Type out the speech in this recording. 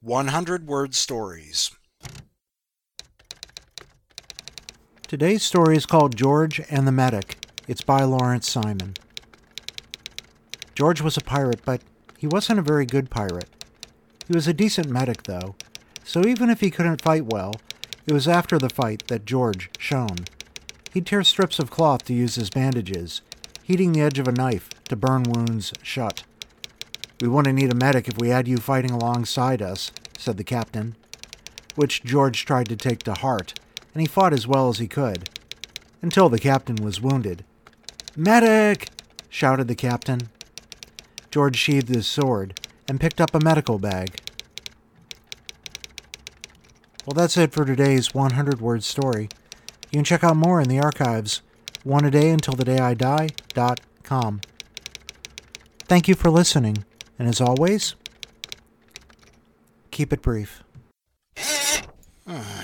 100-word stories. Today's story is called George and the Medic. It's by Lawrence Simon. George was a pirate, but he wasn't a very good pirate. He was a decent medic, though, so even if he couldn't fight well, it was after the fight that George shone. He'd tear strips of cloth to use as bandages, heating the edge of a knife to burn wounds shut. "We wouldn't need a medic if we had you fighting alongside us," said the captain, which George tried to take to heart, and he fought as well as he could, until the captain was wounded. "Medic!" shouted the captain. George sheathed his sword and picked up a medical bag. Well, that's it for today's 100-word story. You can check out more in the archives, oneadayuntilthedayidie.com. Thank you for listening, and as always, keep it brief.